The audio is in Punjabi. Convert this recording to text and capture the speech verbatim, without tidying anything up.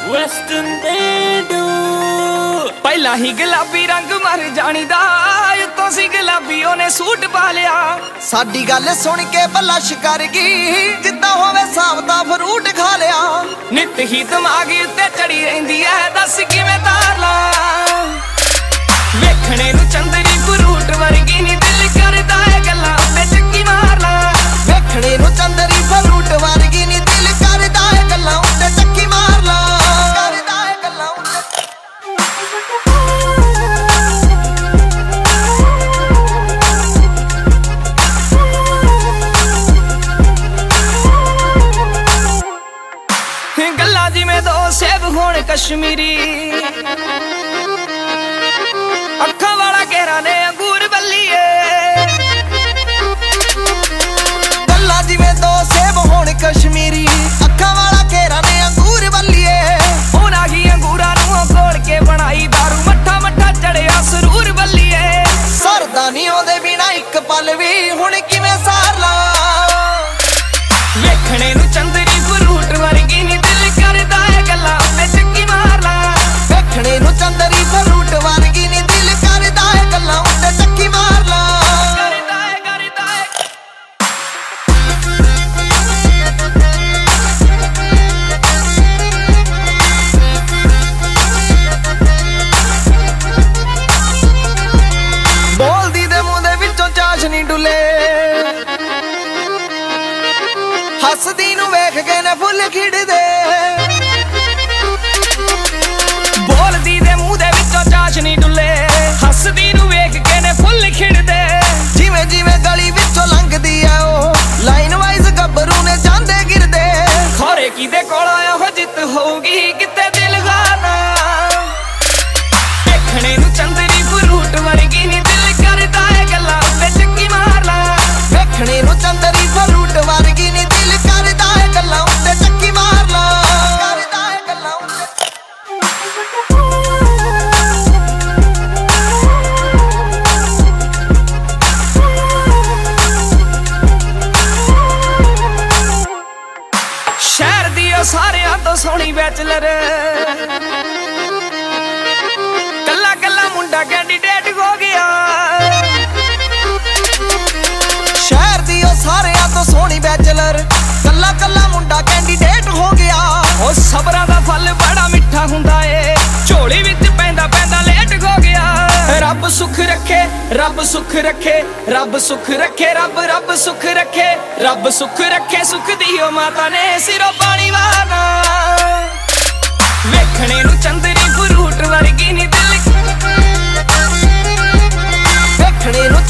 Western they do ਪਹਿਲਾਂ ਹੀ ਗੁਲਾਬੀ ਰੰਗ ਮਰ ਜਾਣੀਦਾ ਉਤੋਂ ਸੀ ਗੁਲਾਬੀ ਉਹਨੇ ਸੂਟ ਪਾ ਲਿਆ ਸਾਡੀ ਗੱਲ ਸੁਣ ਕੇ ਬਲਸ਼ ਕਰ ਗਈ ਜਿੱਦਾਂ ਹੋਵੇ ਸਾਵਤਾ ਫਰੂਟ ਖਾ ਲਿਆ ਨਿੱਤ ਹੀ ਦਿਮਾਗ ਉੱਤੇ ਚੜੀ ਰਹਿੰਦੀ ਐ ਦੱਸ ਕਿਵੇਂ ਤਾਰ ਲਾ ਵੇਖਣੇ ਨੂੰ ਚੰਦਰੀ ਫਰੂਟ ਵਰਗੀ ਨੀ ਦਿਲ ਕਰਦਾ ਏ ਗੱਲਾਂ ਉੱਤੇ ਚੱਕੀ ਮਾਰ ਲਾ ਵੇਖਣੇ ਨੂੰ ਚੰਦਰੀ ਫਰੂਟ ਵਰਗੀ ਨੀ ਦਿਲ ਕਰਦਾ ਏ ਗੱਲਾਂ ਉੱਤੇ ਚੱਕੀ ਮਾਰ ਲਾ ਕਰਦਾ ਏ ਗੱਲਾਂ ਉੱਤੇ ਗੱਲਾਂ ਜਿਵੇਂ ਦੋ ਸੇਬ ਹੋਣ ਕਸ਼ਮੀਰੀ ਅੱਖਾਂ ਵਾਲਾ ਘੇਰਾ ਨੇ ਅੰਗੂਰ ਬੱਲੀਏ ਗੱਲਾਂ ਜਿਵੇਂ ਦੋ ਸੇਬ ਹੋਣ ਕਸ਼ਮੀਰੀ ਅੱਖਾਂ ਵਾਲਾ ਘੇਰਾ ਨੇ ਅੰਗੂਰ ਬੱਲੀਏ ਉਹਨਾਂ ਹੀ ਅੰਗੂਰਾਂ ਨੂੰ ਕੋਲ ਕੇ ਬਣਾਈ ਦਾਰੂ ਮੱਠਾ ਮੱਠਾ ਚੜਿਆ ਸਰੂਰ ਬੱਲੀਏ ਸਰਦਾ ਨਹੀਂ ਉਹਦੇ ਬਿਨਾ ਇੱਕ ਪਲ ਵੀ ਹੁਣ ਕਿਵੇਂ ਸਾਰ ਲਾ ਵੇਖਣੇ ਨੂੰ ਚੰਦਰੀ ਫਰੂਟ ਵਰਗੀ ਨੀ ਦਿਲ ਕਰਦਾ ਏ ਗੱਲਾਂ ਉੱਤੇ ਚੱਕੀ ਮਾਰ ਲਾ ਵੇਖਣੇ ਨੂੰ ਚੰਦਰੀ ਫਰੂਟ ਵਰਗੀ ਨੀ ਦਿਲ ਕਰਦਾ ਏ ਗੱਲਾਂ ਉੱਤੇ ਚੱਕੀ ਮਾਰ ਲਾ ਕਰਦਾ ਏ ਕਰਦਾ ਏ ਬੋਲਦੀ ਦੇ ਮੂੰਹ ਦੇ ਵਿੱਚੋਂ ਚਾਸ਼ਨੀ ਡੁੱਲੇ ਹੱਸਦੀ ਨੂੰ ਵੇਖ ਕੇ ਨੇ ਫੁੱਲ ਖਿੜਦੇ ਬੋਲਦੀ ਦੇ ਮੂੰਹ ਦੇ ਵਿੱਚੋਂ ਚਾਸ਼ਨੀ ਡੁੱਲੇ ਹੱਸਦੀ ਨੂੰ ਵੇਖ ਕੇ ਨੇ ਫੁੱਲ ਖਿੜਦੇ ਜਿਵੇਂ ਜਿਵੇਂ ਗਲੀ ਵਿੱਚੋਂ ਲੰਘਦੀ ਆ ਉਹ ਲਾਈਨ ਵਾਈਜ਼ ਗੱਭਰੂ ਨੇ ਜਾਂਦੇ ਗਿਰਦੇ ਖੋਰੇ ਕਿਦੇ ਕੋਲ ਇਹੋ ਜਿੱਤ ਹੋਊਗੀ ਕਿਤੇ ਦਿਲ ਗਾਣਾ ਵੇਖਣੇ ਨੂੰ ਚੰਦਰੀ ਫਰੂਟ ਵਰਗੀ ਨੀ ਦਿਲ ਕਰਦਾ ਏ ਗੱਲਾਂ ਉੱਤੇ ਚੱਕੀ ਮਾਰ ਲਾ ਵੇਖਣੇ ਨੂੰ ਚੰਦਰੀ ਫਰੂਟ ਵਰਗੀ ਨੀ ਦਿਲ ਕਰਦਾ ਏ ਗੱਲਾਂ ਉੱਤੇ ਚੱਕੀ ਮਾਰ ਲਾ ਕਰਦਾ ਏ ਗੱਲਾਂ ਉੱਤੇ ਸ਼ਹਿਰ ਦੀ ਉਹ ਸਾਰਿਆਂ ਤੋਂ ਸੋਹਣੀ ਬੈਚਲਰ ਕੱਲਾ ਕੱਲਾ ਮੁੰਡਾ ਕੈਂਡੀਡੇਟ ਹੋ ਗਿਆ ਸ਼ਹਿਰ ਦੀ ਉਹ ਸਾਰਿਆਂ ਤੋਂ ਸੋਹਣੀ ਬੈਚਲਰ ਕੱਲਾ ਕੱਲਾ ਮੁੰਡਾ ਕੈਂਡੀਡੇਟ ਹੋ ਗਿਆ ਉਹ ਸਬਰਾਂ ਦਾ ਫਲ ਬੜਾ ਮਿੱਠਾ ਹੁੰਦਾ ਏ ਝੋਲੀ ਵਿੱਚ ਪੈਂਦਾ ਪੈਂਦਾ ਲੇਟ ਹੋ ਗਿਆ ਰੱਬ ਸੁੱਖ ਰੱਖੇ ਰੱਬ ਸੁੱਖ ਰੱਖੇ ਰੱਬ ਸੁੱਖ ਰੱਖੇ ਰੱਬ ਰੱਬ ਸੁੱਖ ਰੱਖੇ ਰੱਬ ਸੁੱਖ ਰੱਖੇ ਸੁੱਖ ਦੀ ਉਹ ਮਾਤਾ ਨੇ ਸਿਰੋਂ ਪਾਣੀ ਵਾਰਨਾ ਵੇਖਣੇ ਨੂੰ ਚੰਦਰੀ ਫਰੂਟ ਵਰਗੀ ਨੀ ਦਿਲ ਵੇਖਣੇ ਨੂੰ